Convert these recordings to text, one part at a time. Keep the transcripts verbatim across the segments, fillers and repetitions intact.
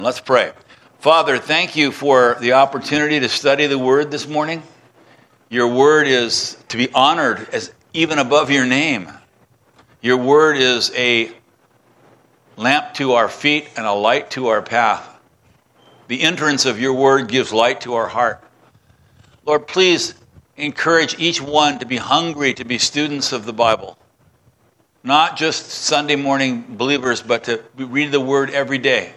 Let's pray. Father, thank you for the opportunity to study the Word this morning. Your Word is to be honored as even above your name. Your Word is a lamp to our feet and a light to our path. The entrance of your Word gives light to our heart. Lord, please encourage each one to be hungry to be students of the Bible. Not just Sunday morning believers, but to read the Word every day.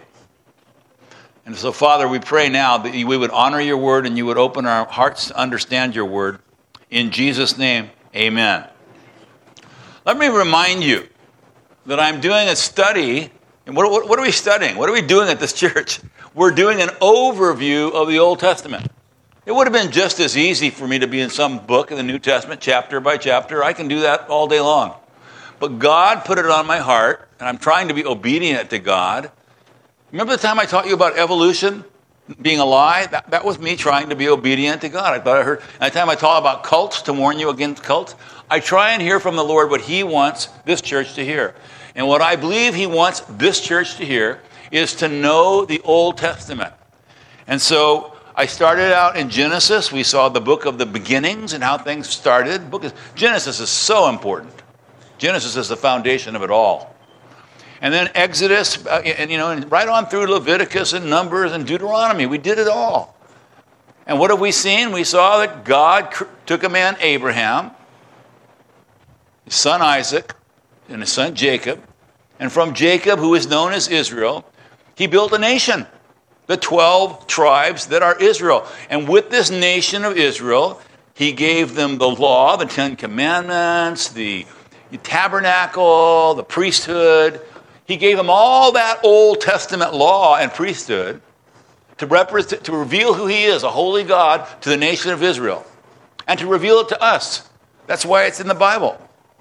And so, Father, we pray now that we would honor your Word and you would open our hearts to understand your Word. In Jesus' name, amen. Let me remind you that I'm doing a study. And what, what, what are we studying? What are we doing at this church? We're doing an overview of the Old Testament. It would have been just as easy for me to be in some book in the New Testament, chapter by chapter. I can do that all day long. But God put it on my heart, and I'm trying to be obedient to God. Remember the time I taught you about evolution being a lie? That, that was me trying to be obedient to God. I thought I heard. And the time I taught about cults, to warn you against cults, I try and hear from the Lord what he wants this church to hear. And what I believe he wants this church to hear is to know the Old Testament. And so I started out in Genesis. We saw the book of the beginnings and how things started. Book of Genesis is so important. Genesis is the foundation of it all. And then Exodus, uh, and you know, and right on through Leviticus and Numbers and Deuteronomy. We did it all. And what have we seen? We saw that God cr- took a man, Abraham, his son Isaac, and his son Jacob. And from Jacob, who is known as Israel, he built a nation, the twelve tribes that are Israel. And with this nation of Israel, he gave them the law, the Ten Commandments, the tabernacle, the priesthood. He gave them all that Old Testament law and priesthood to represent, to reveal who he is, a holy God, to the nation of Israel, and to reveal it to us. That's why it's in the Bible.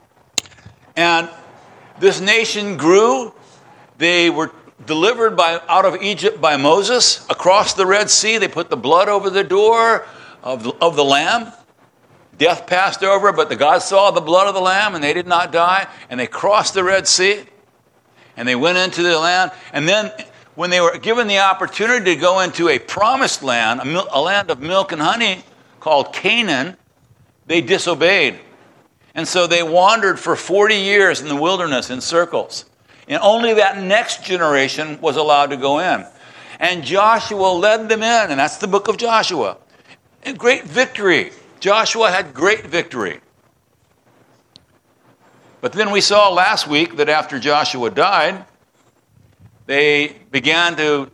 And this nation grew. They were delivered by out of Egypt by Moses across the Red Sea. They put the blood over the door of the, of the lamb. Death passed over, but the God saw the blood of the lamb, and they did not die. And they crossed the Red Sea. And they went into the land. And then when they were given the opportunity to go into a promised land, a, mil- a land of milk and honey called Canaan, they disobeyed. And so they wandered for forty years in the wilderness in circles. And only that next generation was allowed to go in. And Joshua led them in, and that's the book of Joshua. And great victory. Joshua had great victory. But then we saw last week that after Joshua died, they began to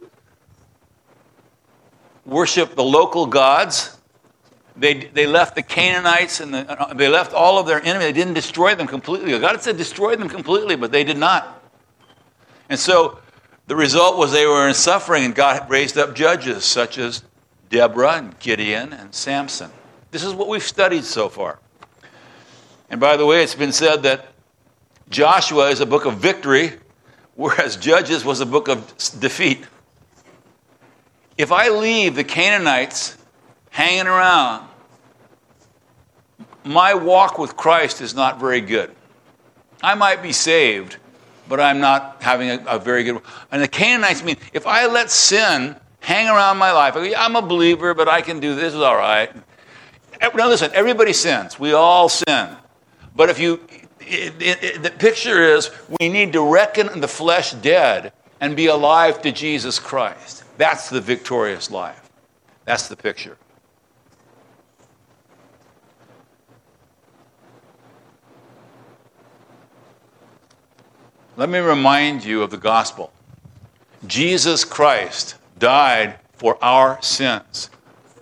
worship the local gods. They they left the Canaanites and the, they left all of their enemies. They didn't destroy them completely. God said destroy them completely, but they did not. And so the result was they were in suffering, and God raised up judges such as Deborah and Gideon and Samson. This is what we've studied so far. And by the way, it's been said that Joshua is a book of victory, whereas Judges was a book of defeat. If I leave the Canaanites hanging around, my walk with Christ is not very good. I might be saved, but I'm not having a, a very good... And the Canaanites mean, if I let sin hang around my life, I'm a believer, but I can do this, is all right. Now listen, everybody sins. We all sin. But if you... It, it, it, the picture is we need to reckon the flesh dead and be alive to Jesus Christ. That's the victorious life. That's the picture. Let me remind you of the gospel. Jesus Christ died for our sins.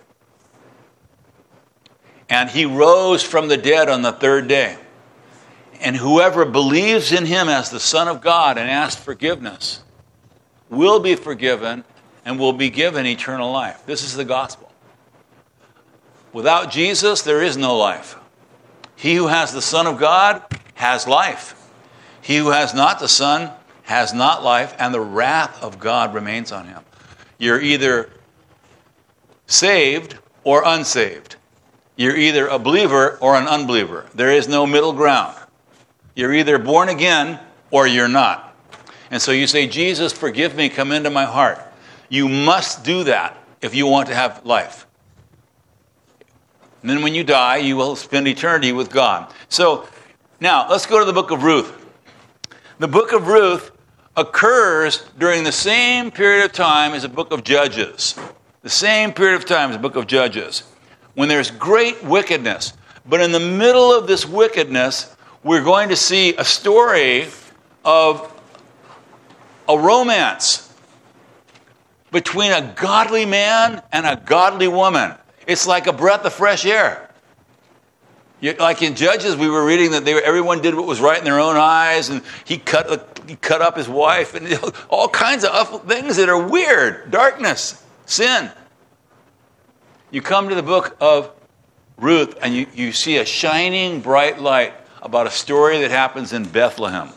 And he rose from the dead on the third day. And whoever believes in him as the Son of God and asks forgiveness will be forgiven and will be given eternal life. This is the gospel. Without Jesus, there is no life. He who has the Son of God has life. He who has not the Son has not life, and the wrath of God remains on him. You're either saved or unsaved. You're either a believer or an unbeliever. There is no middle ground. You're either born again or you're not. And so you say, Jesus, forgive me, come into my heart. You must do that if you want to have life. And then when you die, you will spend eternity with God. So now let's go to the book of Ruth. The book of Ruth occurs during the same period of time as the book of Judges. The same period of time as the book of Judges, when there's great wickedness. But in the middle of this wickedness, we're going to see a story of a romance between a godly man and a godly woman. It's like a breath of fresh air. You, like in Judges, we were reading that they were, everyone did what was right in their own eyes, and he cut, he cut up his wife, and all kinds of awful things that are weird. Darkness, sin. You come to the book of Ruth, and you, you see a shining bright light about a story that happens in Bethlehem.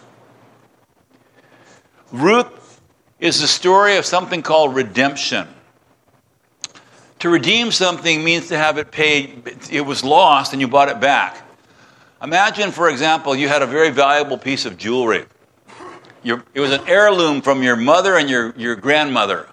Ruth is the story of something called redemption. To redeem something means to have it paid. It was lost and you bought it back. Imagine, for example, you had a very valuable piece of jewelry. Your, it was an heirloom from your mother and your, your grandmother.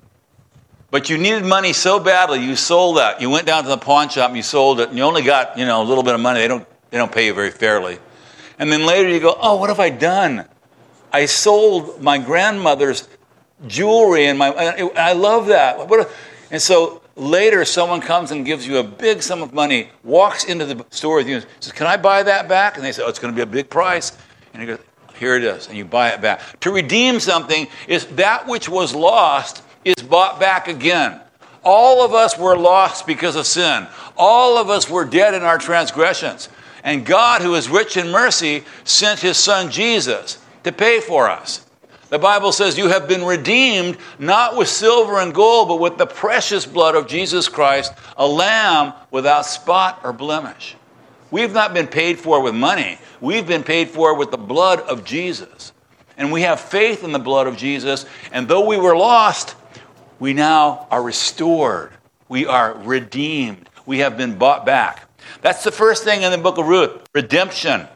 But you needed money so badly, you sold that. You went down to the pawn shop and you sold it, and you only got, you know, a little bit of money. They don't, they don't pay you very fairly. And then later you go, oh, what have I done? I sold my grandmother's jewelry, and my I, I love that. What a, and so later someone comes and gives you a big sum of money, walks into the store with you and says, can I buy that back? And they say, oh, it's going to be a big price. And he goes, here it is, and you buy it back. To redeem something is that which was lost is bought back again. All of us were lost because of sin. All of us were dead in our transgressions. And God, who is rich in mercy, sent his son Jesus to pay for us. The Bible says you have been redeemed not with silver and gold, but with the precious blood of Jesus Christ, a lamb without spot or blemish. We've not been paid for with money. We've been paid for with the blood of Jesus. And we have faith in the blood of Jesus. And though we were lost, we now are restored. We are redeemed. We have been bought back. That's the first thing in the book of Ruth, redemption.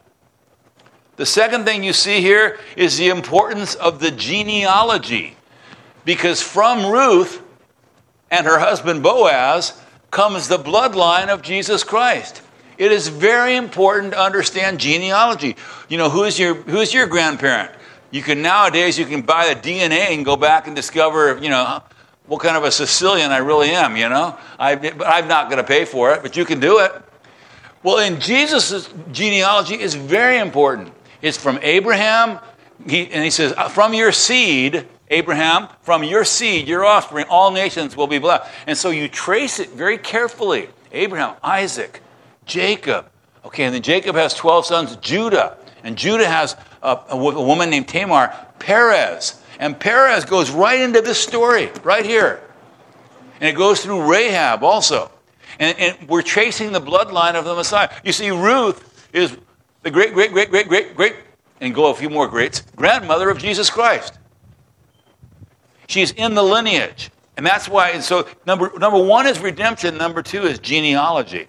The second thing you see here is the importance of the genealogy. Because from Ruth and her husband Boaz comes the bloodline of Jesus Christ. It is very important to understand genealogy. You know, who's your who's your grandparent? You can nowadays, you can buy the D N A and go back and discover, you know, what kind of a Sicilian I really am, you know. I, but I'm not going to pay for it, but you can do it. Well, in Jesus' genealogy is very important. It's from Abraham, he, and he says, from your seed, Abraham, from your seed, your offspring, all nations will be blessed. And so you trace it very carefully. Abraham, Isaac, Jacob. Okay, and then Jacob has twelve sons, Judah. And Judah has a, a, a woman named Tamar, Perez. And Perez goes right into this story, right here. And it goes through Rahab also. And, and we're tracing the bloodline of the Messiah. You see, Ruth is the great, great, great, great, great, great, and go a few more greats, grandmother of Jesus Christ. She's in the lineage. And that's why, and so number, number one is redemption. Number two is genealogy.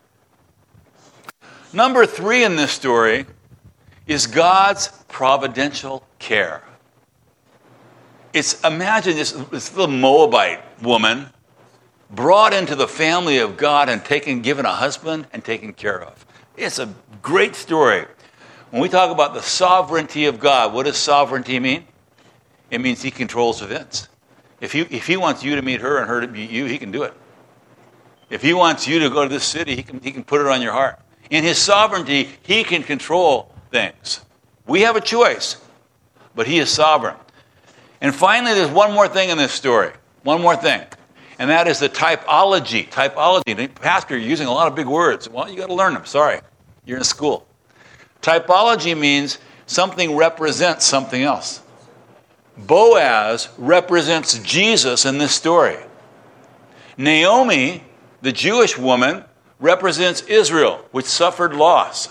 Number three in this story is God's providential care. It's, imagine this, this little Moabite woman brought into the family of God and taken, given a husband and taken care of. It's a great story. When we talk about the sovereignty of God, what does sovereignty mean? It means he controls events. If he, if he wants you to meet her and her to meet you, he can do it. If he wants you to go to this city, he can, he can put it on your heart. In his sovereignty, he can control things. We have a choice, but he is sovereign. And finally, there's one more thing in this story. One more thing. And that is the typology. Typology. Pastor, you're using a lot of big words. Well, you got to learn them. Sorry. You're in school. Typology means something represents something else. Boaz represents Jesus in this story. Naomi, the Jewish woman, represents Israel, which suffered loss.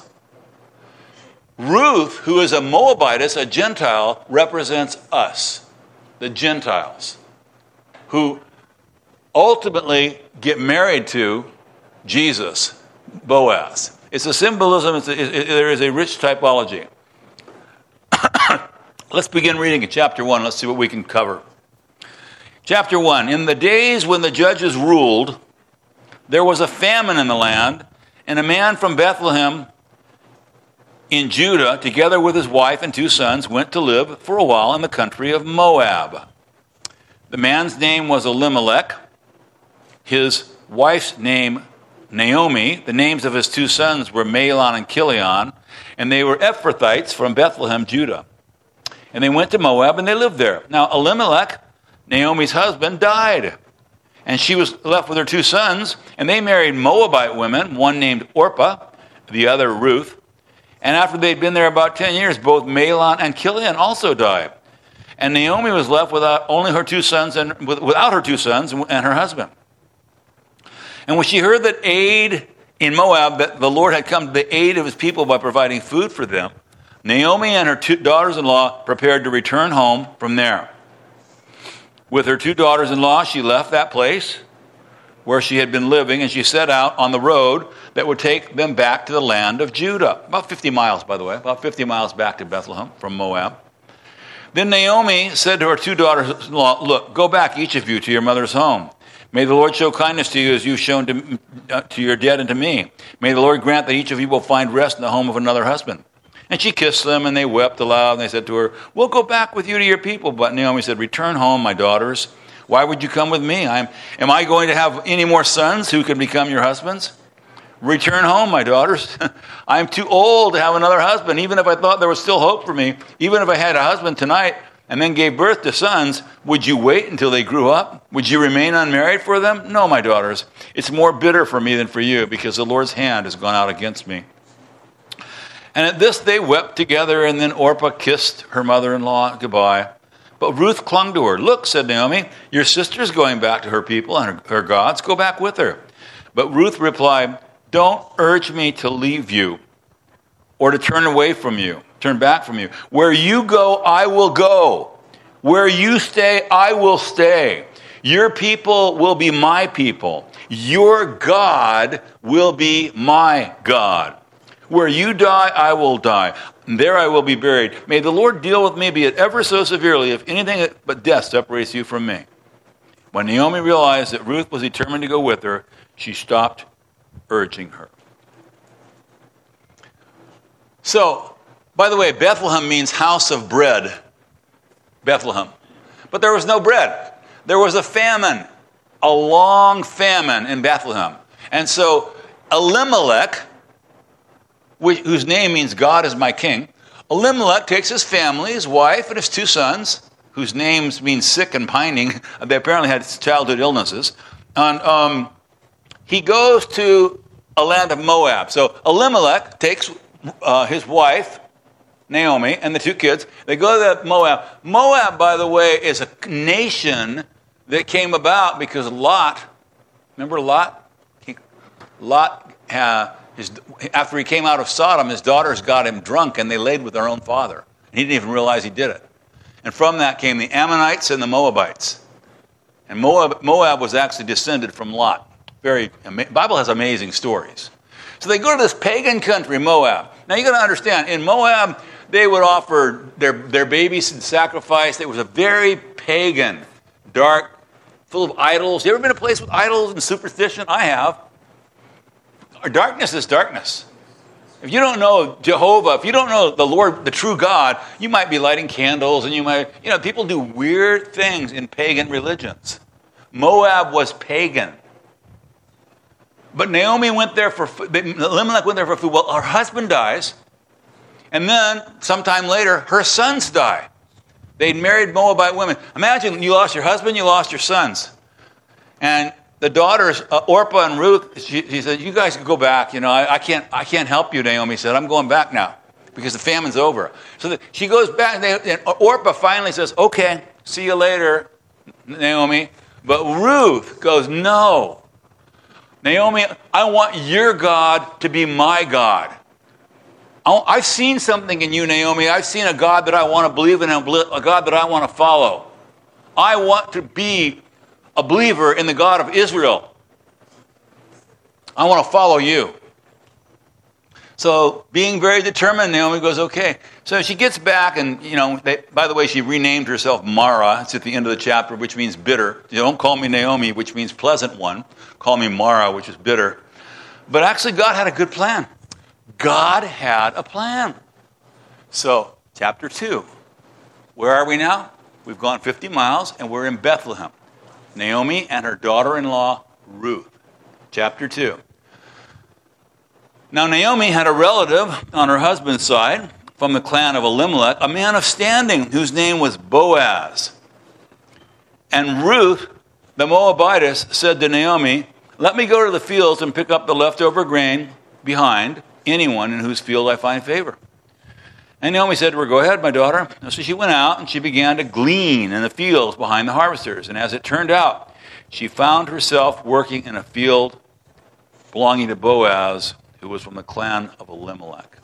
Ruth, who is a Moabitess, a Gentile, represents us, the Gentiles, who ultimately get married to Jesus, Boaz. It's a symbolism. It's a, it, it, there is a rich typology. Let's begin reading in chapter one. Let's see what we can cover. Chapter one. In the days when the judges ruled, there was a famine in the land, and a man from Bethlehem in Judah, together with his wife and two sons, went to live for a while in the country of Moab. The man's name was Elimelech, his wife's name Naomi. The names of his two sons were Mahlon and Chilion, and they were Ephrathites from Bethlehem, Judah. And they went to Moab, and they lived there. Now Elimelech, Naomi's husband, died, and she was left with her two sons, and they married Moabite women, one named Orpah, the other Ruth. And after they'd been there about ten years, both Mahlon and Chilion also died. And Naomi was left without only her two sons and without her two sons and her husband. And when she heard that aid in Moab, that the Lord had come to the aid of his people by providing food for them, Naomi and her two daughters-in-law prepared to return home from there. With her two daughters-in-law, she left that place where she had been living, and she set out on the road that would take them back to the land of Judah. About fifty miles, by the way, about fifty miles back to Bethlehem from Moab. Then Naomi said to her two daughters-in-law, "Look, go back, each of you, to your mother's home. May the Lord show kindness to you as you've shown to, uh, to your dead and to me. May the Lord grant that each of you will find rest in the home of another husband." And she kissed them, and they wept aloud, and they said to her, "We'll go back with you to your people." But Naomi said, "Return home, my daughters. Why would you come with me? I'm, am I going to have any more sons who can become your husbands? Return home, my daughters. I'm too old to have another husband. Even if I thought there was still hope for me, even if I had a husband tonight and then gave birth to sons, would you wait until they grew up? Would you remain unmarried for them? No, my daughters. It's more bitter for me than for you, because the Lord's hand has gone out against me." And at this they wept together, and then Orpah kissed her mother-in-law goodbye. But Ruth clung to her. "Look," said Naomi, "your sister's going back to her people and her, her gods. Go back with her." But Ruth replied, "Don't urge me to leave you or to turn away from you, turn back from you. Where you go, I will go. Where you stay, I will stay. Your people will be my people. Your God will be my God. Where you die, I will die. And there I will be buried. May the Lord deal with me, be it ever so severely, if anything but death separates you from me." When Naomi realized that Ruth was determined to go with her, she stopped urging her. So, by the way, Bethlehem means house of bread. Bethlehem. But there was no bread. There was a famine, a long famine in Bethlehem. And so Elimelech, which, whose name means God is my king, Elimelech takes his family, his wife, and his two sons, whose names mean sick and pining. They apparently had childhood illnesses. And um, he goes to a land of Moab. So Elimelech takes uh, his wife, Naomi, and the two kids. They go to Moab. Moab, by the way, is a nation that came about because Lot, remember Lot? He, Lot, uh, his, after he came out of Sodom, his daughters got him drunk and they laid with their own father. And he didn't even realize he did it. And from that came the Ammonites and the Moabites. And Moab, Moab was actually descended from Lot. Very, the Bible has amazing stories. So they go to this pagan country, Moab. Now you got to understand, in Moab, they would offer their, their babies in sacrifice. It was a very pagan, dark, full of idols. You ever been to a place with idols and superstition? I have. Darkness is darkness. If you don't know Jehovah, if you don't know the Lord, the true God, you might be lighting candles, and you might, you know, people do weird things in pagan religions. Moab was pagan. But Naomi went there for food. Elimelech went there for food. Well, her husband dies. And then, sometime later, her sons die. They'd married Moabite women. Imagine you lost your husband, you lost your sons. And the daughters, uh, Orpah and Ruth, she, she said, "You guys can go back. You know, I, I can't I can't help you," Naomi said. "I'm going back now because the famine's over." So the, she goes back, and, they, and Orpah finally says, "Okay, see you later, Naomi." But Ruth goes, "No. Naomi, I want your God to be my God. I've seen something in you, Naomi. I've seen a God that I want to believe in, a God that I want to follow. I want to be a believer in the God of Israel. I want to follow you." So being very determined, Naomi goes, okay. So she gets back and, you know, they, by the way, she renamed herself Mara. It's at the end of the chapter, which means bitter. You don't call me Naomi, which means pleasant one. Call me Mara, which is bitter. But actually, God had a good plan. God had a plan. So, chapter two. Where are we now? We've gone fifty miles, and we're in Bethlehem. Naomi and her daughter-in-law, Ruth. Chapter two. Now, Naomi had a relative on her husband's side from the clan of Elimelech, a man of standing whose name was Boaz. And Ruth, the Moabitess, said to Naomi, let me go to the fields and pick up the leftover grain behind anyone in whose field I find favor. And Naomi said to her, go ahead, my daughter. So she went out and she began to glean in the fields behind the harvesters. And as it turned out, she found herself working in a field belonging to Boaz, who was from the clan of Elimelech.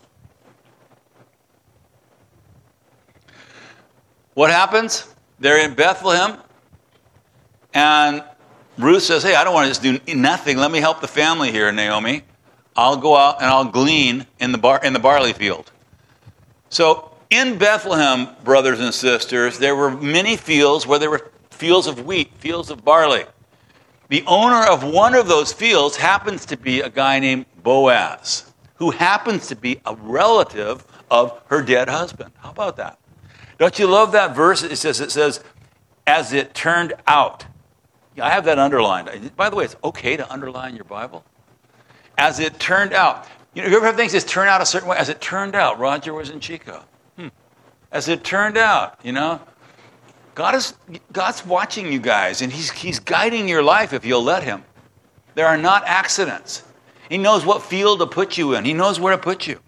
What happens? They're in Bethlehem, and Ruth says, hey, I don't want to just do nothing. Let me help the family here, Naomi. I'll go out and I'll glean in the bar in the barley field. So in Bethlehem, brothers and sisters, there were many fields where there were fields of wheat, fields of barley. The owner of one of those fields happens to be a guy named Boaz, who happens to be a relative of her dead husband. How about that? Don't you love that verse? It says, it says, as it turned out. Yeah, I have that underlined. By the way, it's okay to underline your Bible. As it turned out. You know, you ever have things that turn out a certain way? As it turned out, Roger was in Chico. Hmm. As it turned out, you know. God is God's watching you guys, and he's, he's guiding your life if you'll let him. There are not accidents. He knows what field to put you in. He knows where to put you.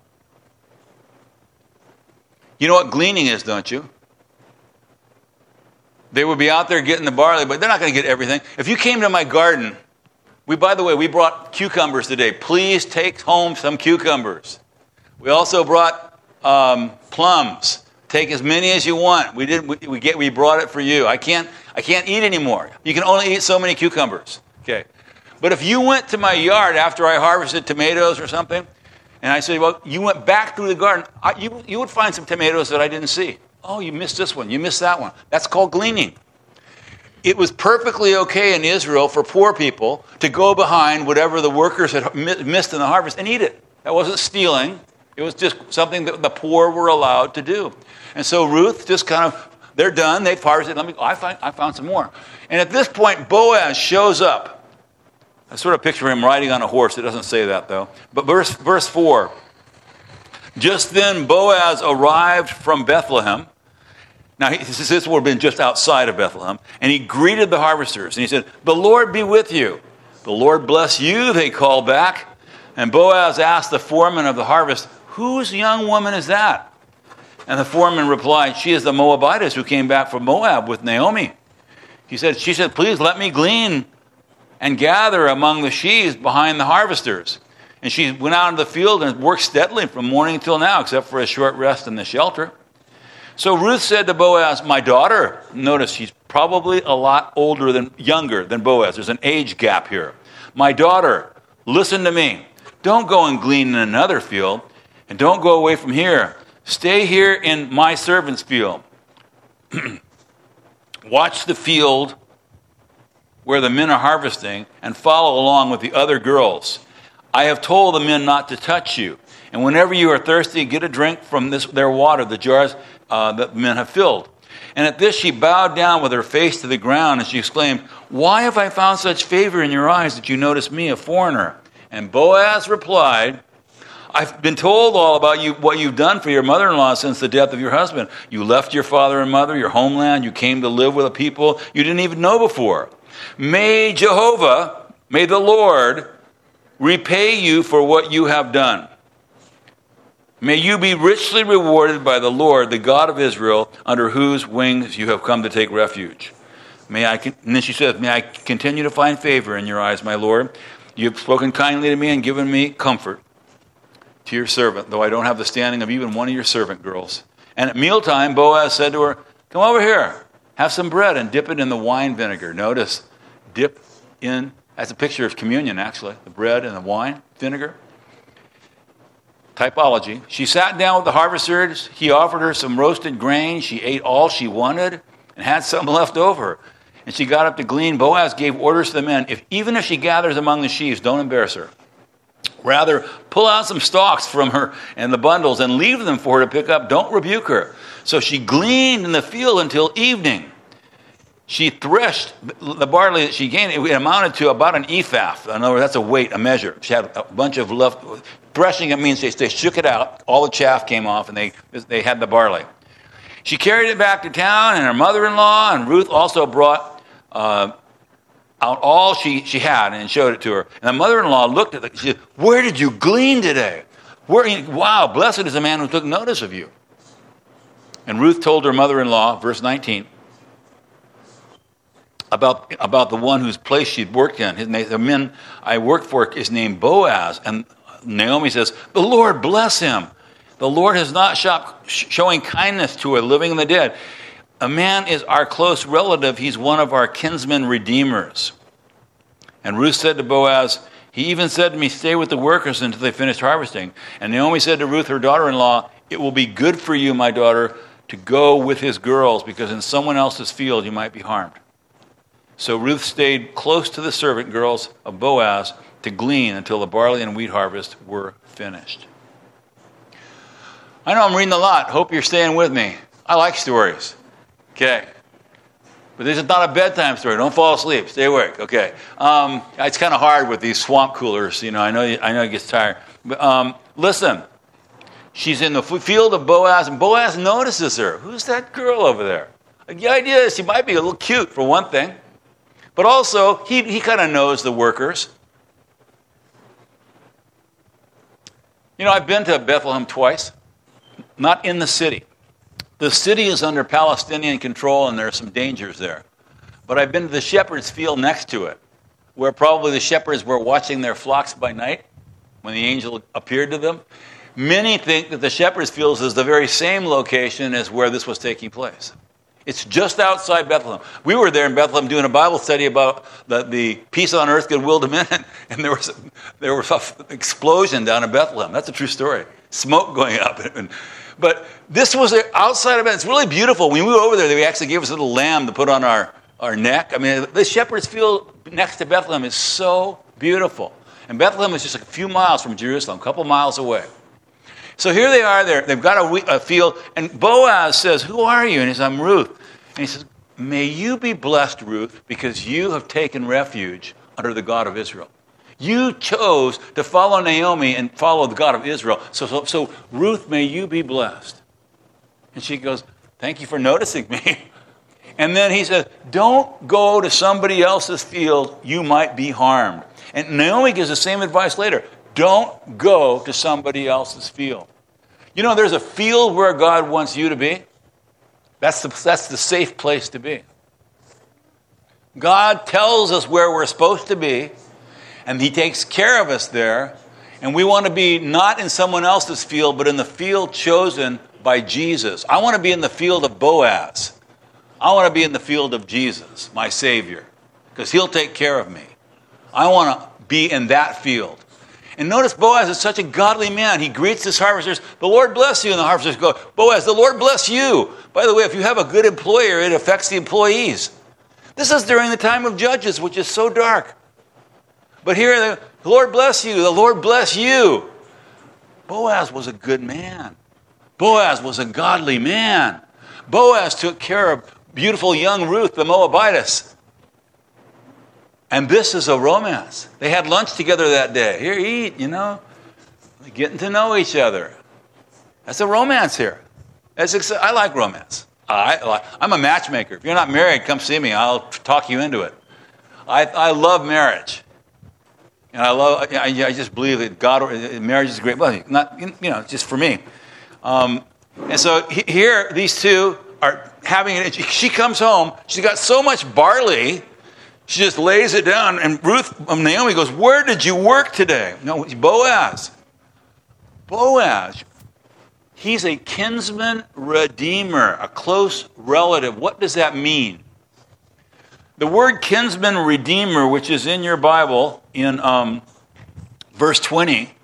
You know what gleaning is, don't you? They would be out there getting the barley, but they're not going to get everything. If you came to my garden, we, by the way, we brought cucumbers today. Please take home some cucumbers. We also brought um, plums. Take as many as you want. We did. We, we get. We brought it for you. I can't. I can't eat anymore. You can only eat so many cucumbers. Okay. But if you went to my yard after I harvested tomatoes or something, and I said, well, you went back through the garden, I, you you would find some tomatoes that I didn't see. Oh, you missed this one. You missed that one. That's called gleaning. It was perfectly okay in Israel for poor people to go behind whatever the workers had missed in the harvest and eat it. That wasn't stealing. It was just something that the poor were allowed to do. And so Ruth just kind of, they're done. They've harvested. Let me. I find. I found some more. And at this point, Boaz shows up. I sort of picture him riding on a horse. It doesn't say that though. But verse verse four. Just then Boaz arrived from Bethlehem. Now he, this would have been just outside of Bethlehem, and he greeted the harvesters. And he said, "The Lord be with you." "The Lord bless you," they called back. And Boaz asked the foreman of the harvest, "Whose young woman is that?" And the foreman replied, "She is the Moabitess who came back from Moab with Naomi." He said, she said, "Please let me glean and gather among the sheaves behind the harvesters." And she went out into the field and worked steadily from morning until now, except for a short rest in the shelter. So Ruth said to Boaz, "My daughter," notice she's probably a lot older than, younger than Boaz. There's an age gap here. "My daughter, listen to me. Don't go and glean in another field, and don't go away from here. Stay here in my servant's field. Watch the field where the men are harvesting and follow along with the other girls. I have told the men not to touch you. And whenever you are thirsty, get a drink from this their water, the jars uh, that the men have filled." And at this she bowed down with her face to the ground, and she exclaimed, "Why have I found such favor in your eyes that you notice me, a foreigner?" And Boaz replied, "I've been told all about you, what you've done for your mother-in-law since the death of your husband. You left your father and mother, your homeland. You came to live with a people you didn't even know before. May Jehovah, may the Lord repay you for what you have done. May you be richly rewarded by the Lord, the God of Israel, under whose wings you have come to take refuge. May I," and then she says, "May I continue to find favor in your eyes, my Lord. You have spoken kindly to me and given me comfort to your servant, though I don't have the standing of even one of your servant girls." And at mealtime, Boaz said to her, "Come over here, have some bread and dip it in the wine vinegar." Notice, dip in, that's a picture of communion actually, the bread and the wine vinegar. typology. She sat down with the harvesters. He offered her some roasted grain. She ate all she wanted and had some left over. And she got up to glean. Boaz gave orders to the men, if even if she gathers among the sheaves, don't embarrass her. Rather, pull out some stalks from her and the bundles and leave them for her to pick up. Don't rebuke her. So she gleaned in the field until evening. She threshed the barley that she gained. It amounted to about an ephah. In other words, that's a weight, a measure. She had a bunch of left. Threshing, it means they, they shook it out. All the chaff came off, and they, they had the barley. She carried it back to town, and her mother-in-law and Ruth also brought uh, out all she, she had and showed it to her. And the mother-in-law looked at it. She said, where did you glean today? Where, wow, blessed is the man who took notice of you. And Ruth told her mother-in-law, verse nineteen, about, about the one whose place she'd worked in. His name, the man I worked for is named Boaz. And Naomi says, the Lord bless him. The Lord has not stopped showing kindness to a living and the dead. A man is our close relative. He's one of our kinsman redeemers. And Ruth said to Boaz, he even said to me, stay with the workers until they finish harvesting. And Naomi said to Ruth, her daughter-in-law, it will be good for you, my daughter, to go with his girls, because in someone else's field you might be harmed. So Ruth stayed close to the servant girls of Boaz to glean until the barley and wheat harvest were finished. I know I'm reading a lot. Hope you're staying with me. I like stories. Okay. But this is not a bedtime story. Don't fall asleep. Stay awake. Okay. Um, it's kind of hard with these swamp coolers. You know, I know I know it gets tired. But um, listen. She's in the field of Boaz, and Boaz notices her. Who's that girl over there? The idea is she might be a little cute, for one thing. But also, he, he kind of knows the workers. You know, I've been to Bethlehem twice. Not in the city. The city is under Palestinian control, and there are some dangers there. But I've been to the shepherd's field next to it, where probably the shepherds were watching their flocks by night when the angel appeared to them. Many think that the shepherd's field is the very same location as where this was taking place. It's just outside Bethlehem. We were there in Bethlehem doing a Bible study about the, the peace on earth, goodwill to men, and there was, there was an explosion down in Bethlehem. That's a true story. Smoke going up. But this was outside of it. It's really beautiful. When we were over there, they actually gave us a little lamb to put on our, our neck. I mean, the shepherd's field next to Bethlehem is so beautiful. And Bethlehem is just a few miles from Jerusalem, a couple miles away. So here they are, there. They've got a, a field, and Boaz says, who are you? And he says, I'm Ruth. And he says, may you be blessed, Ruth, because you have taken refuge under the God of Israel. You chose to follow Naomi and follow the God of Israel. So, so, so Ruth, may you be blessed. And she goes, thank you for noticing me. And then he says, don't go to somebody else's field. You might be harmed. And Naomi gives the same advice later. Don't go to somebody else's field. You know, there's a field where God wants you to be. That's the, that's the safe place to be. God tells us where we're supposed to be, and he takes care of us there. And we want to be not in someone else's field, but in the field chosen by Jesus. I want to be in the field of Boaz. I want to be in the field of Jesus, my Savior, because he'll take care of me. I want to be in that field. And notice Boaz is such a godly man. He greets his harvesters, the Lord bless you. And the harvesters go, Boaz, the Lord bless you. By the way, if you have a good employer, it affects the employees. This is during the time of Judges, which is so dark. But here, the Lord bless you. The Lord bless you. Boaz was a good man. Boaz was a godly man. Boaz took care of beautiful young Ruth, the Moabitess. And this is a romance. They had lunch together that day. Here, eat, you know. Getting to know each other. That's a romance here. That's ex- I like romance. I, I'm a matchmaker. If you're not married, come see me. I'll talk you into it. I, I love marriage. And I love. I, I just believe that God, marriage is great. Well, not, you know, just for me. Um, and so here, these two are having it. She comes home. She's got so much barley. She just lays it down, and Ruth, um, Naomi goes, where did you work today? No, Boaz. Boaz. He's a kinsman redeemer, a close relative. What does that mean? The word kinsman redeemer, which is in your Bible in um, verse twenty,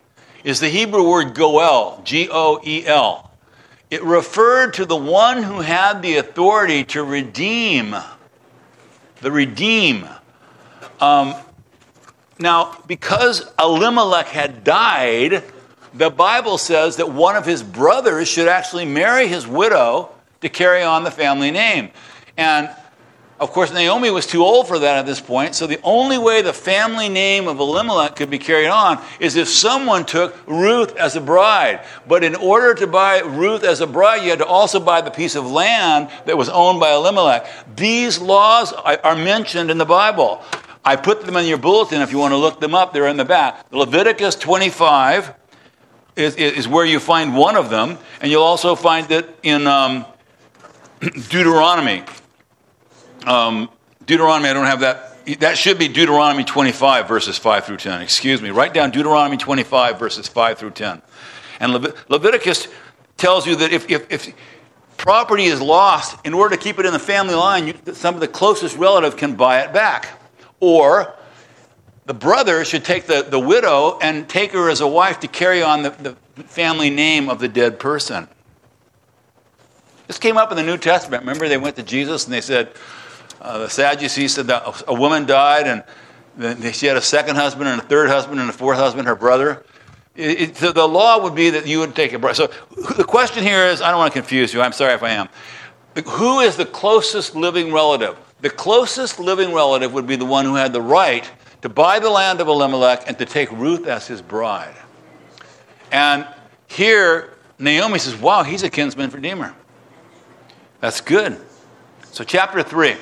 is the Hebrew word goel, G O E L. It referred to the one who had the authority to redeem. The redeem. Um, now, because Elimelech had died, the Bible says that one of his brothers should actually marry his widow to carry on the family name. And, of course, Naomi was too old for that at this point, so the only way the family name of Elimelech could be carried on is if someone took Ruth as a bride. But in order to buy Ruth as a bride, you had to also buy the piece of land that was owned by Elimelech. These laws are mentioned in the Bible. I put them in your bulletin if you want to look them up. They're in the back. Leviticus twenty-five is, is where you find one of them, and you'll also find it in um, Deuteronomy. Um, Deuteronomy, I don't have that. That should be Deuteronomy twenty-five, verses five through ten. Excuse me. Write down Deuteronomy twenty-five, verses five through ten. And Levit- Leviticus tells you that if, if, if property is lost, in order to keep it in the family line, you, some of the closest relative can buy it back. Or the brother should take the, the widow and take her as a wife to carry on the, the family name of the dead person. This came up in the New Testament. Remember, they went to Jesus and they said, uh, the Sadducees said that a woman died and then she had a second husband and a third husband and a fourth husband, her brother. It, it, so the law would be that you would take a brother. So the question here is, I don't want to confuse you. I'm sorry if I am. Who is the closest living relative? The closest living relative would be the one who had the right to buy the land of Elimelech and to take Ruth as his bride. And here, Naomi says, wow, he's a kinsman redeemer. That's good. So chapter three.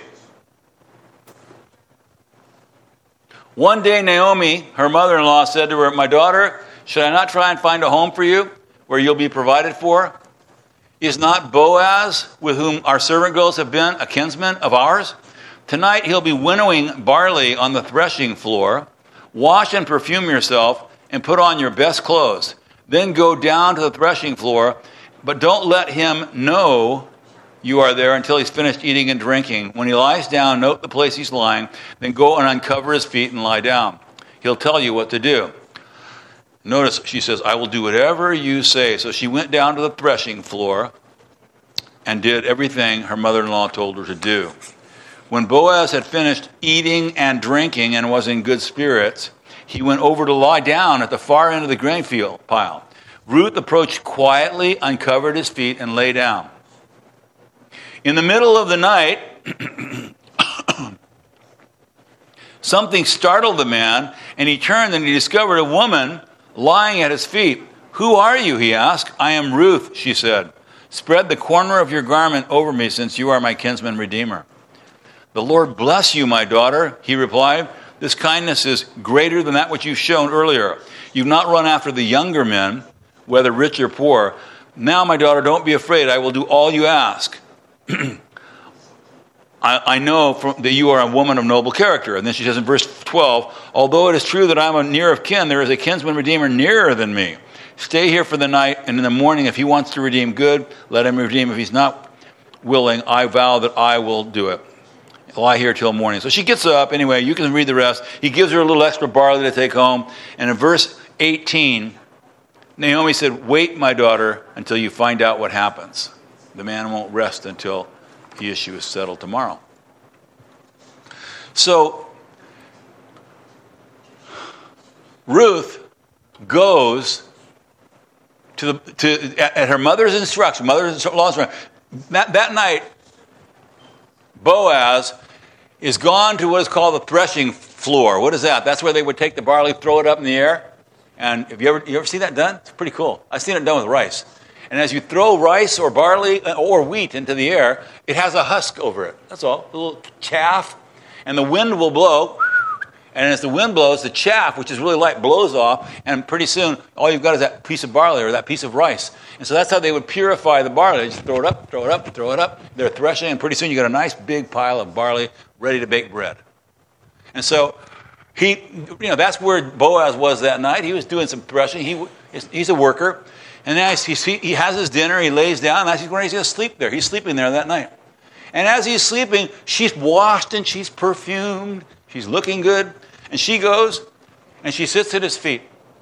One day Naomi, her mother-in-law, said to her, my daughter, should I not try and find a home for you where you'll be provided for? Is not Boaz, with whom our servant girls have been, a kinsman of ours? Tonight he'll be winnowing barley on the threshing floor. Wash and perfume yourself and put on your best clothes. Then go down to the threshing floor, but don't let him know you are there until he's finished eating and drinking. When he lies down, note the place he's lying, then go and uncover his feet and lie down. He'll tell you what to do. Notice she says, I will do whatever you say. So she went down to the threshing floor and did everything her mother-in-law told her to do. When Boaz had finished eating and drinking and was in good spirits, he went over to lie down at the far end of the grain field pile. Ruth approached quietly, uncovered his feet, and lay down. In the middle of the night, something startled the man, and he turned and he discovered a woman lying at his feet. Who are you? He asked. I am Ruth, she said. Spread the corner of your garment over me, since you are my kinsman redeemer. The Lord bless you, my daughter, he replied. This kindness is greater than that which you've shown earlier. You've not run after the younger men, whether rich or poor. Now, my daughter, don't be afraid. I will do all you ask. I, I know from, that you are a woman of noble character. And then she says in verse twelve, although it is true that I am a near of kin, there is a kinsman redeemer nearer than me. Stay here for the night, and in the morning, if he wants to redeem good, let him redeem. If he's not willing, I vow that I will do it. Lie here till morning. So she gets up. Anyway, you can read the rest. He gives her a little extra barley to take home. And in verse eighteen, Naomi said, wait, my daughter, until you find out what happens. The man won't rest until the issue is settled tomorrow. So Ruth goes to the to at, at her mother's instruction, mother-in-law's instruction. That, that night, Boaz is gone to what is called the threshing floor. What is that? That's where they would take the barley, throw it up in the air. And have you ever you ever see that done? It's pretty cool. I've seen it done with rice. And as you throw rice or barley or wheat into the air, it has a husk over it. That's all. A little chaff. And the wind will blow. And as the wind blows, the chaff, which is really light, blows off. And pretty soon, all you've got is that piece of barley or that piece of rice. And so that's how they would purify the barley. They just throw it up, throw it up, throw it up. They're threshing, and pretty soon you got a nice big pile of barley ready to bake bread. And so he, you know, that's where Boaz was that night. He was doing some threshing. He, he's a worker. And now he's, he has his dinner. He lays down. And he's going to sleep there. He's sleeping there that night. And as he's sleeping, she's washed and she's perfumed. She's looking good. And she goes and she sits at his feet.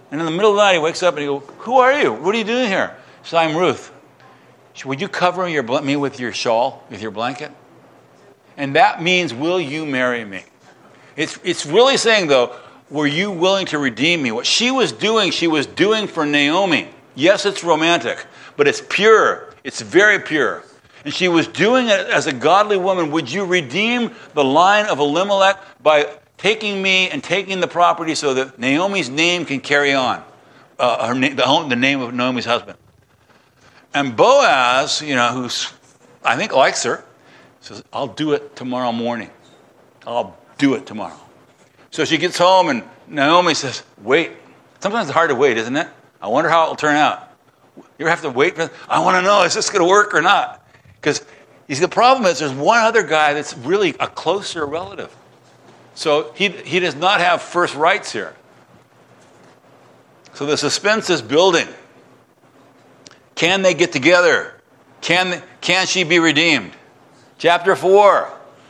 And in the middle of the night, he wakes up and he goes, who are you? What are you doing here? He says, I'm Ruth. She said, would you cover your, me with your shawl, with your blanket? And that means, will you marry me? It's, it's really saying, though, were you willing to redeem me? What she was doing, she was doing for Naomi. Yes, it's romantic, but it's pure. It's very pure. And she was doing it as a godly woman. Would you redeem the line of Elimelech by taking me and taking the property so that Naomi's name can carry on? Uh, her name, the, the name of Naomi's husband. And Boaz, you know, who's, I think likes her, says, I'll do it tomorrow morning. I'll do it tomorrow. So she gets home and Naomi says, wait. Sometimes it's hard to wait, isn't it? I wonder how it'll turn out. You ever have to wait for, I want to know, is this going to work or not? Because you see, the problem is there's one other guy that's really a closer relative. So he, he does not have first rights here. So the suspense is building. Can they get together? Can, can she be redeemed? Chapter four.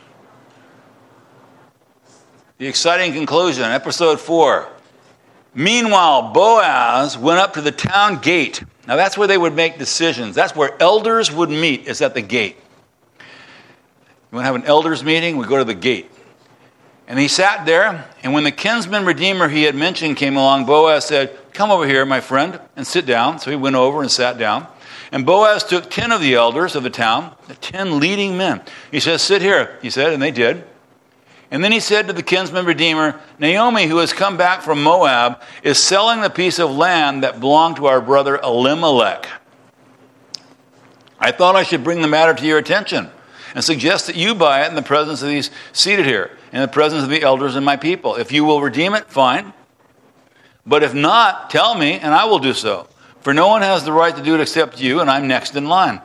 The exciting conclusion, episode four. Meanwhile, Boaz went up to the town gate. Now that's where they would make decisions. That's where elders would meet, is at the gate. You want to have an elders meeting? We go to the gate. And he sat there, and when the kinsman redeemer he had mentioned came along, Boaz said, come over here, my friend, and sit down. So he went over and sat down. And Boaz took ten of the elders of the town, the ten leading men. He says, sit here, he said, and they did. And then he said to the kinsman redeemer, Naomi, who has come back from Moab, is selling the piece of land that belonged to our brother Elimelech. I thought I should bring the matter to your attention and suggest that you buy it in the presence of these seated here, in the presence of the elders and my people. If you will redeem it, fine. But if not, tell me, and I will do so. For no one has the right to do it except you, and I'm next in line.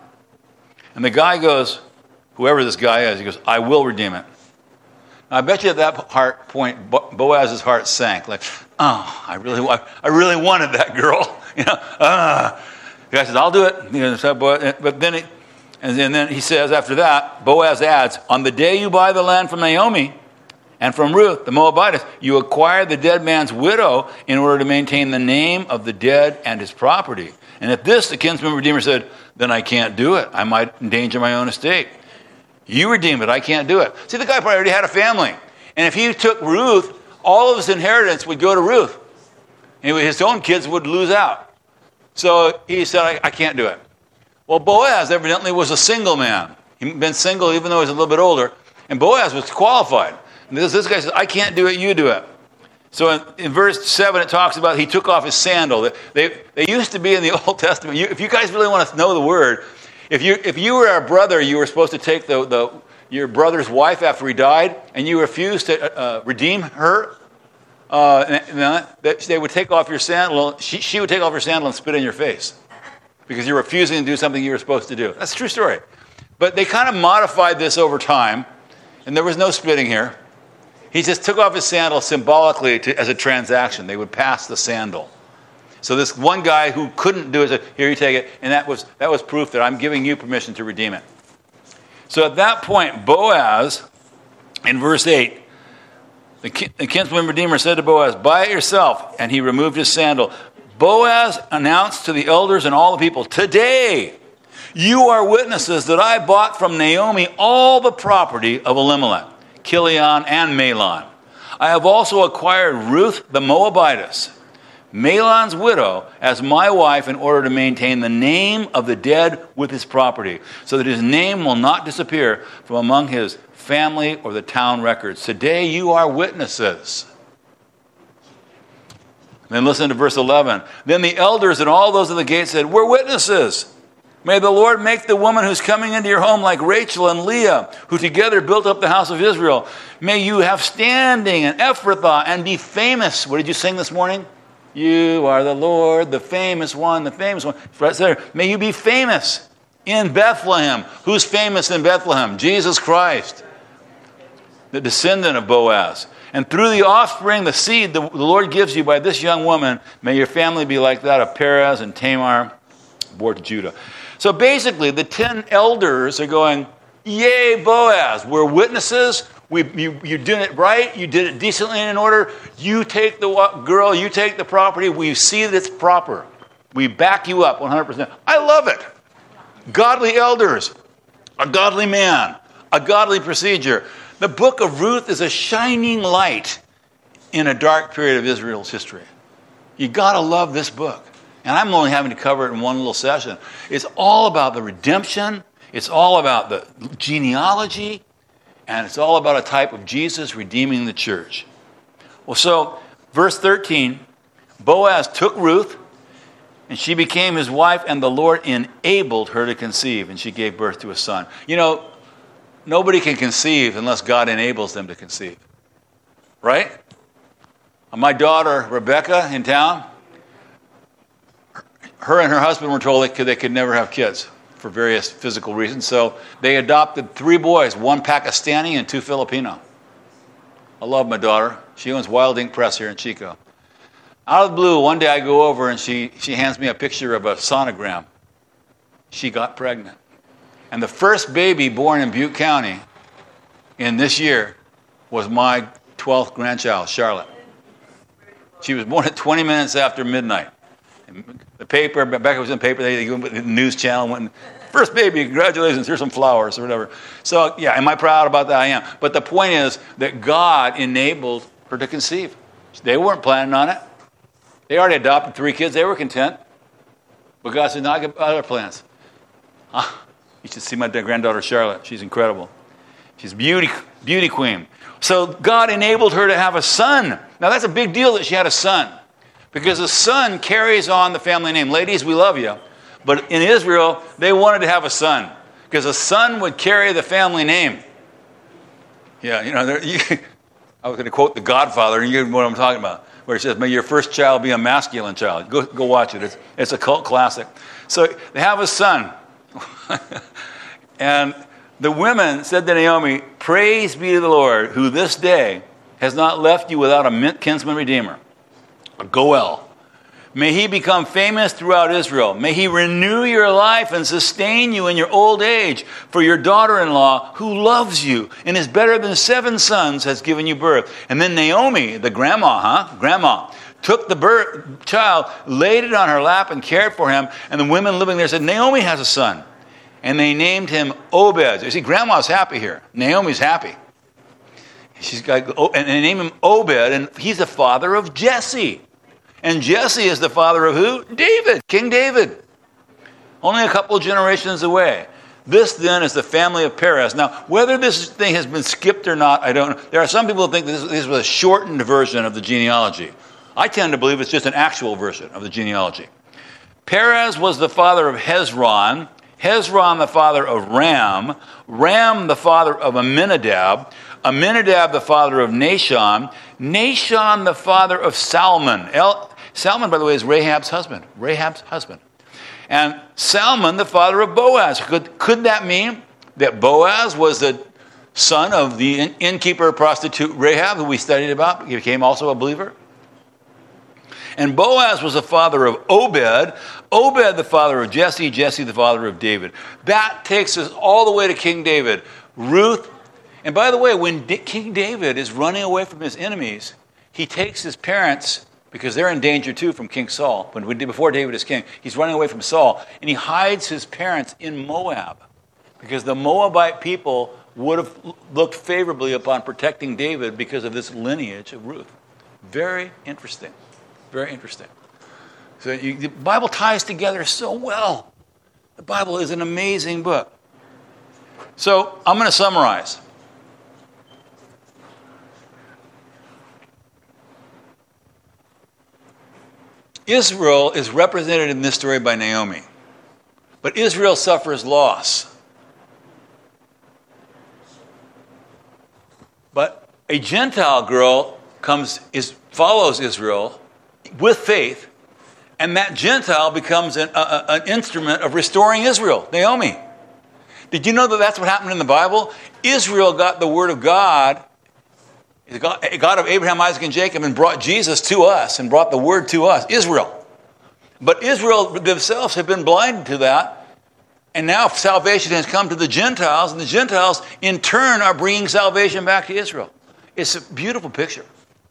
And the guy goes, whoever this guy is, he goes, I will redeem it. Now, I bet you at that heart point, Boaz's heart sank. Like, oh, I really, I really wanted that girl. You know, ah. The guy says, I'll do it. You know, but then, he, and then he says after that, Boaz adds, on the day you buy the land from Naomi and from Ruth, the Moabitess, you acquire the dead man's widow in order to maintain the name of the dead and his property. And at this, the kinsman redeemer said, then I can't do it. I might endanger my own estate. You redeem it. I can't do it. See, the guy probably already had a family. And if he took Ruth, all of his inheritance would go to Ruth. And his own kids would lose out. So he said, I, I can't do it. Well, Boaz evidently was a single man. He'd been single even though he was a little bit older. And Boaz was qualified. And this, this guy says, I can't do it, you do it. So in, in verse seven, it talks about he took off his sandal. They, they, they used to be in the Old Testament. You, if you guys really want to know the word, If you if you were a brother, you were supposed to take the, the your brother's wife after he died, and you refused to uh, redeem her. Uh, and, and that they would take off your sandal. She, she would take off your sandal and spit in your face because you're refusing to do something you were supposed to do. That's a true story. But they kind of modified this over time, and there was no spitting here. He just took off his sandal symbolically to, as a transaction. They would pass the sandal. So this one guy who couldn't do it said, here, you take it. And that was that was proof that I'm giving you permission to redeem it. So at that point, Boaz, in verse eight, the, the kinsman redeemer said to Boaz, buy it yourself. And he removed his sandal. Boaz announced to the elders and all the people, today you are witnesses that I bought from Naomi all the property of Elimelech, Chilion, and Mahlon. I have also acquired Ruth the Moabitess, Mahlon's widow, as my wife in order to maintain the name of the dead with his property, so that his name will not disappear from among his family or the town records. Today you are witnesses. Then listen to verse eleven. Then the elders and all those at the gate said, we're witnesses. May the Lord make the woman who's coming into your home like Rachel and Leah, who together built up the house of Israel. May you have standing in Ephrathah and be famous. What did you sing this morning? You are the Lord, the famous one, the famous one. Right there. May you be famous in Bethlehem. Who's famous in Bethlehem? Jesus Christ, the descendant of Boaz. And through the offspring, the seed the Lord gives you by this young woman, may your family be like that of Perez and Tamar, born to Judah. So basically, the ten elders are going, yay, Boaz. We're witnesses. We, you, you did it right. You did it decently and in order. You take the girl. You take the property. We see that it's proper. We back you up one hundred percent. I love it. Godly elders, a godly man, a godly procedure. The book of Ruth is a shining light in a dark period of Israel's history. You got to love this book. And I'm only having to cover it in one little session. It's all about the redemption. It's all about the genealogy. And it's all about a type of Jesus redeeming the church. Well, so, verse thirteen, Boaz took Ruth, and she became his wife, and the Lord enabled her to conceive, and she gave birth to a son. You know, nobody can conceive unless God enables them to conceive. Right? My daughter, Rebecca, in town, her and her husband were told they could, they could never have kids for various physical reasons. So they adopted three boys, one Pakistani and two Filipino. I love my daughter. She owns Wild Ink Press here in Chico. Out of the blue, one day I go over and she, she hands me a picture of a sonogram. She got pregnant. And the first baby born in Butte County in this year was my twelfth grandchild, Charlotte. She was born at twenty minutes after midnight. And the paper, Rebecca was in the paper, they, the news channel went, first baby, congratulations, here's some flowers or whatever. So, yeah, am I proud about that? I am. But the point is that God enabled her to conceive. They weren't planning on it. They already adopted three kids. They were content. But God said, no, I got other plans. Ah, you should see my granddaughter, Charlotte. She's incredible. She's beauty, beauty queen. So God enabled her to have a son. Now, that's a big deal that she had a son. Because a son carries on the family name. Ladies, we love you. But in Israel, they wanted to have a son. Because a son would carry the family name. Yeah, you know, there, you, I was going to quote The Godfather, and you know what I'm talking about. Where he says, may your first child be a masculine child. Go, go watch it. It's, it's a cult classic. So they have a son. And the women said to Naomi, praise be to the Lord, who this day has not left you without a kinsman redeemer, a Goel. May he become famous throughout Israel. May he renew your life and sustain you in your old age. For your daughter-in-law, who loves you and is better than seven sons, has given you birth. And then Naomi, the grandma, huh? Grandma, took the birth, child, laid it on her lap and cared for him. And the women living there said, Naomi has a son. And they named him Obed. You see, grandma's happy here. Naomi's happy. She's got, and they name him Obed, and he's the father of Jesse. And Jesse is the father of who? David, King David. Only a couple of generations away. This then is the family of Perez. Now, whether this thing has been skipped or not, I don't know. There are some people who think this, this was a shortened version of the genealogy. I tend to believe it's just an actual version of the genealogy. Perez was the father of Hezron. Hezron the father of Ram. Ram the father of Amminadab. Amminadab the father of Nahshon. Nahshon the father of Salmon. El- Salmon, by the way, is Rahab's husband. Rahab's husband. And Salmon the father of Boaz. Could, could that mean that Boaz was the son of the inn- innkeeper prostitute Rahab, who we studied about, he became also a believer? And Boaz was the father of Obed. Obed the father of Jesse. Jesse the father of David. That takes us all the way to King David. Ruth. And by the way, when D- King David is running away from his enemies, he takes his parents, because they're in danger too from King Saul. When we did, before David is king, he's running away from Saul, and he hides his parents in Moab, because the Moabite people would have looked favorably upon protecting David because of this lineage of Ruth. Very interesting. Very interesting. So you, the Bible ties together so well. The Bible is an amazing book. So I'm going to summarize. Israel is represented in this story by Naomi. But Israel suffers loss. But a Gentile girl comes is follows Israel with faith, and that Gentile becomes an, a, an instrument of restoring Israel, Naomi. Did you know that that's what happened in the Bible? Israel got the word of God, God, God of Abraham, Isaac, and Jacob, and brought Jesus to us and brought the word to us, Israel. But Israel themselves have been blinded to that And now salvation has come to the Gentiles, and the Gentiles in turn are bringing salvation back to Israel. It's a beautiful picture.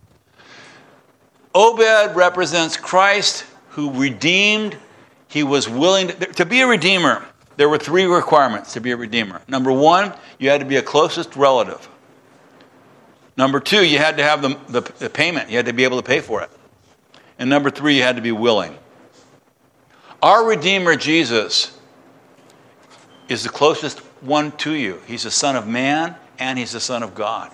Obed represents Christ who redeemed. He was willing to, to be a redeemer. There were three requirements to be a redeemer. Number one, you had to be a closest relative. Number two, you had to have the, the, the payment. You had to be able to pay for it. And number three, you had to be willing. Our Redeemer, Jesus, is the closest one to you. He's the Son of Man and He's the Son of God.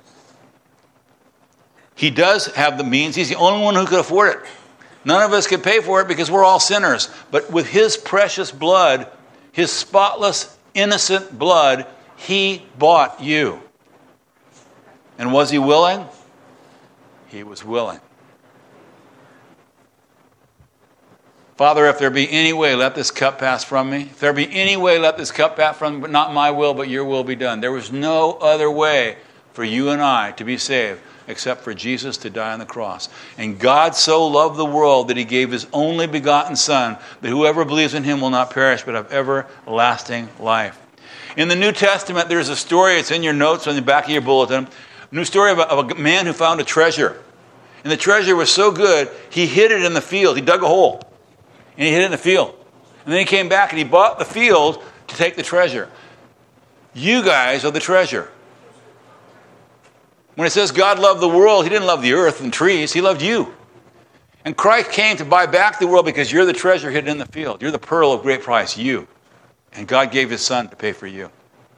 He does have the means. He's the only one who could afford it. None of us could pay for it because we're all sinners. But with His precious blood, His spotless, innocent blood, He bought you. And was He willing? He was willing. Father, if there be any way, let this cup pass from me. If there be any way, let this cup pass from me, but not my will, but your will be done. There was no other way for you and I to be saved except for Jesus to die on the cross. And God so loved the world that He gave His only begotten Son, that whoever believes in Him will not perish, but have everlasting life. In the New Testament, there's a story, it's in your notes on the back of your bulletin, a new story of a, of a man who found a treasure. And the treasure was so good, he hid it in the field. He dug a hole. And he hid it in the field. And then he came back and he bought the field to take the treasure. You guys are the treasure. When it says God loved the world, He didn't love the earth and trees. He loved you. And Christ came to buy back the world because you're the treasure hidden in the field. You're the pearl of great price, you. And God gave His Son to pay for you.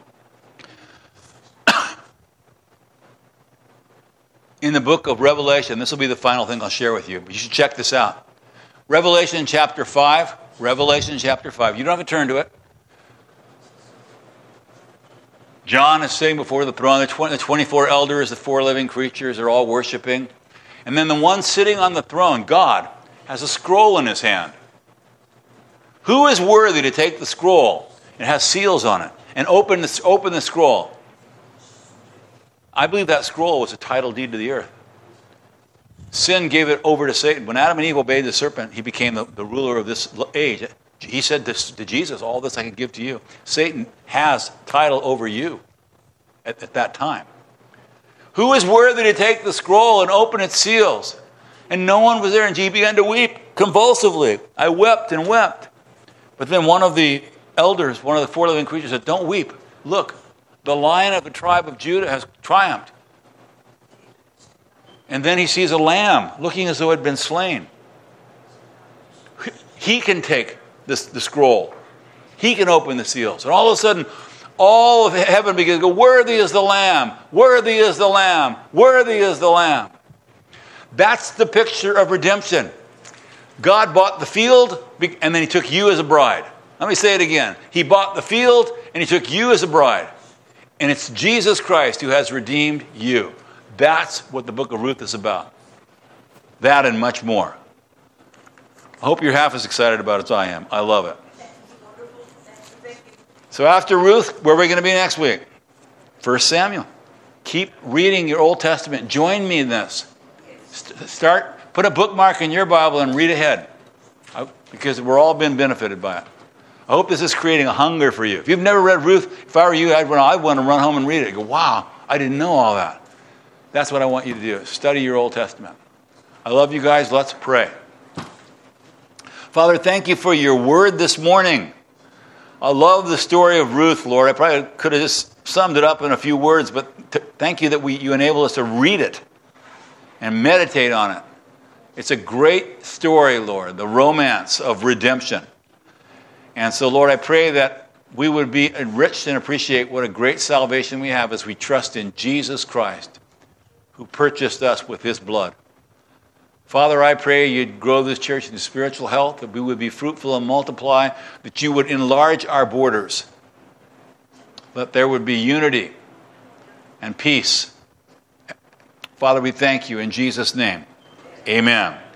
In the book of Revelation, this will be the final thing I'll share with you, but you should check this out. Revelation chapter five. Revelation chapter five. You don't have to turn to it. John is sitting before the throne. The twenty-four elders, the four living creatures, are all worshiping. And then the one sitting on the throne, God, has a scroll in his hand. Who is worthy to take the scroll? It has seals on it. And open the, open the scroll. I believe that scroll was a title deed to the earth. Sin gave it over to Satan. When Adam and Eve obeyed the serpent, he became the, the ruler of this age. He said this to Jesus, all this I can give to you. Satan has title over you at, at that time. Who is worthy to take the scroll and open its seals? And no one was there, and he began to weep convulsively. I wept and wept. But then one of the elders, one of the four living creatures said, don't weep. Look, the Lion of the tribe of Judah has triumphed. And then he sees a lamb looking as though it had been slain. He can take this, the scroll. He can open the seals. And all of a sudden, all of heaven begins to go, worthy is the Lamb, worthy is the Lamb, worthy is the Lamb. That's the picture of redemption. God bought the field, and then He took you as a bride. Let me say it again. He bought the field, and He took you as a bride. And it's Jesus Christ who has redeemed you. That's what the book of Ruth is about. That and much more. I hope you're half as excited about it as I am. I love it. So after Ruth, where are we going to be next week? First Samuel. Keep reading your Old Testament. Join me in this. Start, put a bookmark in your Bible and read ahead. Because we're all been benefited by it. I hope this is creating a hunger for you. If you've never read Ruth, if I were you, I'd, run, I'd want to run home and read it. Go, wow, I didn't know all that. That's what I want you to do. Study your Old Testament. I love you guys. Let's pray. Father, thank you for your word this morning. I love the story of Ruth, Lord. I probably could have just summed it up in a few words, but t- thank you that we, you enable us to read it and meditate on it. It's a great story, Lord, the romance of redemption. And so, Lord, I pray that we would be enriched and appreciate what a great salvation we have as we trust in Jesus Christ, who purchased us with His blood. Father, I pray you'd grow this church in spiritual health, that we would be fruitful and multiply, that you would enlarge our borders, that there would be unity and peace. Father, we thank you in Jesus' name. Amen.